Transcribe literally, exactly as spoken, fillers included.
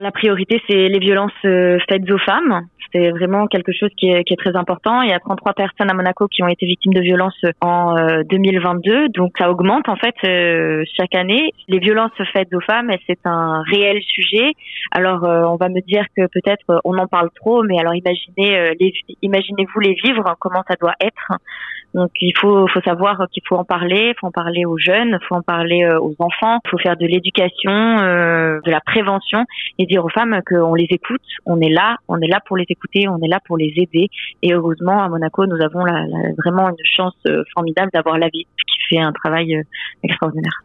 La priorité, c'est les violences euh, faites aux femmes. C'est vraiment quelque chose qui est, qui est très important. Il y a trente-trois personnes à Monaco qui ont été victimes de violences en euh, deux mille vingt-deux. Donc ça augmente en fait euh, chaque année. Les violences faites aux femmes, c'est un réel sujet. Alors euh, on va me dire que peut-être euh, on en parle trop, mais alors imaginez, euh, les, imaginez-vous les vivre, comment ça doit être. Donc il faut, faut savoir qu'il faut en parler, il faut en parler aux jeunes, il faut en parler euh, aux enfants, il faut faire de l'éducation, euh, de la prévention et dire aux femmes qu'on les écoute, on est là, on est là pour les écouter, on est là pour les aider. Et heureusement à Monaco, nous avons la, la, vraiment une chance euh, formidable d'avoir la V I P qui fait un travail euh, extraordinaire.